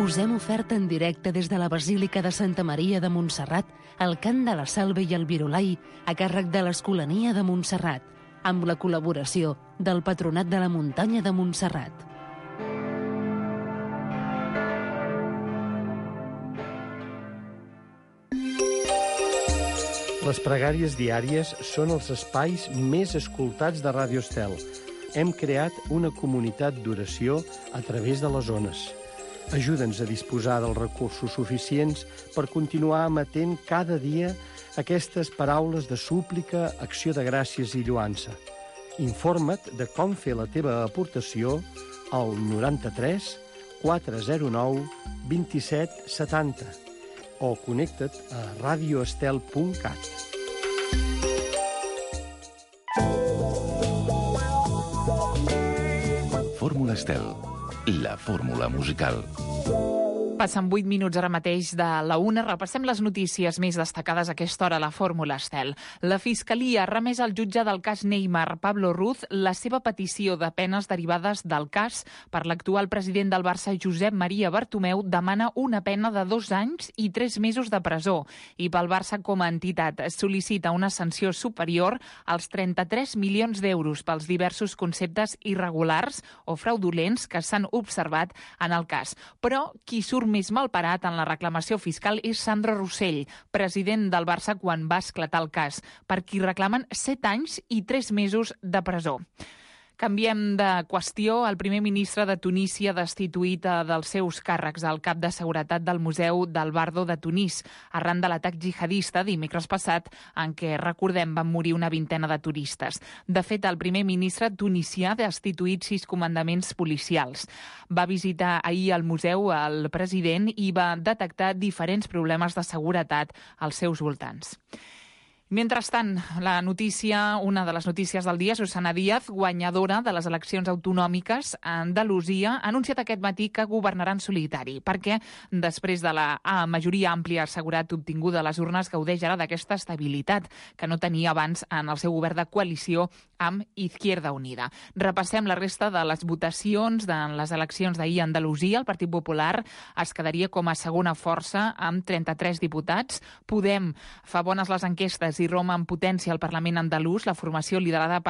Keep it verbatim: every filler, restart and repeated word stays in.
Us hem ofert en directe des de la Basílica de Santa Maria de Montserrat el cant de la Salve i el Virolai a càrrec de l'Escolania de Montserrat, amb la col·laboració del Patronat de la Muntanya de Montserrat. Les pregàries diàries són els espais més escoltats de Ràdio Estel. Hem creat una comunitat d'oració a través de les ones. Ajuda'ns a disposar dels recursos suficients per continuar emetent cada dia aquestes paraules de súplica, acció de gràcies i lluança. Informa't de com fer la teva aportació al noranta-tres quatre zero nou vint-i-set setanta o connecta't a radioestel punt cat. Fórmula Estel, la fórmula musical. Passen vuit minuts ara mateix de la una. Repassem les notícies més destacades a aquesta hora a la Fórmula Estel. La Fiscalia ha remès al jutge del cas Neymar, Pablo Ruz, la seva petició de penes derivades del cas. Per l'actual president del Barça, Josep Maria Bartomeu, demana una pena de dos anys i tres mesos de presó. I pel Barça com a entitat sol·licita una sanció superior als trenta-tres milions d'euros pels diversos conceptes irregulars o fraudulents que s'han observat en el cas. Però qui surt més malparat en la reclamació fiscal és Sandro Rossell, president del Barça quan va esclatar el cas, per qui reclamen set anys i tres mesos de presó. Canviem de qüestió. El primer ministre de Tunísia ha destituït dels seus càrrecs el cap de seguretat del Museu del Bardo de Tunís, arran de l'atac jihadista dimecres passat, en què, recordem, van morir una vintena de turistes. De fet, el primer ministre tunisià ha destituït sis comandaments policials. Va visitar ahir el museu el president i va detectar diferents problemes de seguretat als seus voltants. Mentrestant, la notícia, una de les notícies del dia, Susana Díaz, guanyadora de les eleccions autonòmiques a Andalusia, ha anunciat aquest matí que governarà en solitari, perquè després de la majoria àmplia assegurat obtinguda a les urnes gaudeix ara d'aquesta estabilitat que no tenia abans en el seu govern de coalició amb Izquierda Unida. Repassem la resta de les votacions de les eleccions d'ahir a Andalusia. El Partit Popular es quedaria com a segona força amb trenta-tres diputats. Podem fa bones les enquestes i Roma en potència al Parlament andalús, la formació liderada per